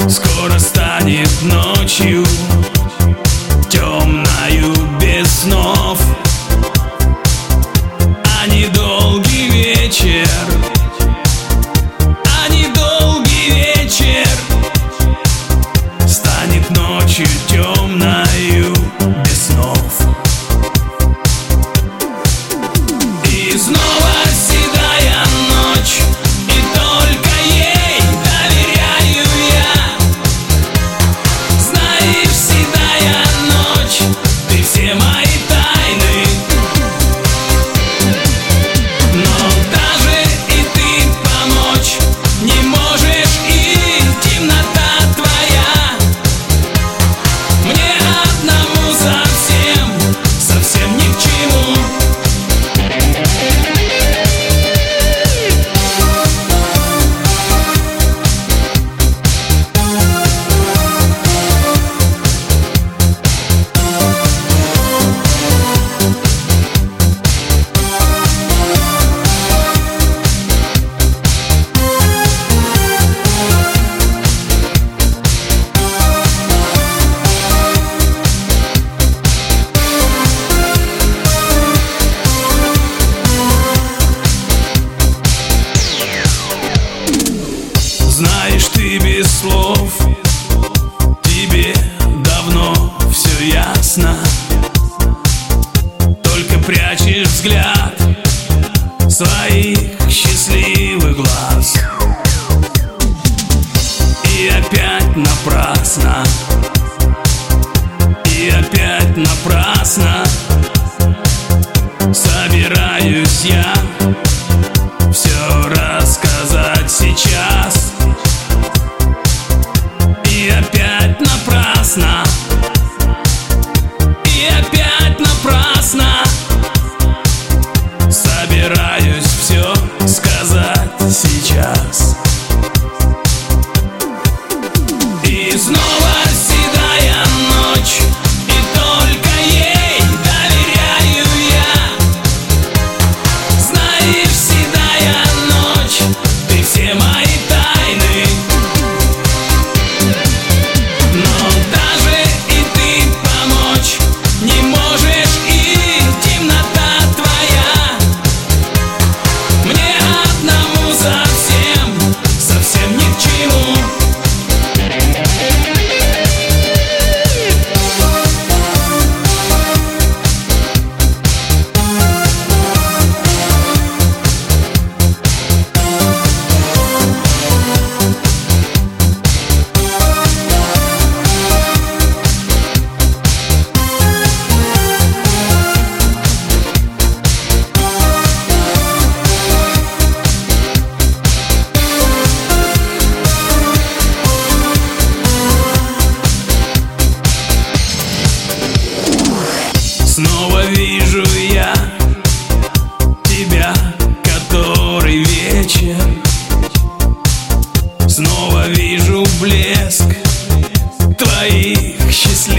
Скоро станет ночью, темною без снов, а недолгий вечер, а недолгий вечер станет ночью темною без снов. И снова седая ночь, и только ей доверяю я. Знаешь, седая ночь, ты все мои тайны. Но даже и ты помочь не можешь, и темнота твоя мне одному совсем, совсем ни к чему. Знаешь, ты без слов, тебе давно все ясно. Только прячешь взгляд своих счастливых глаз. И опять напрасно, и опять напрасно собираюсь я все рассказать сейчас. И опять напрасно, и опять напрасно собираюсь все сказать сейчас. И снова седая ночь, и только ей доверяю я. Знаешь, седая ночь, ты все мои тайны. Но даже и ты помочь не можешь, и темнота твоя мне одному совсем, совсем ни к чему. Снова вижу я тебя, который вечер. Снова вижу блеск твоих счастливых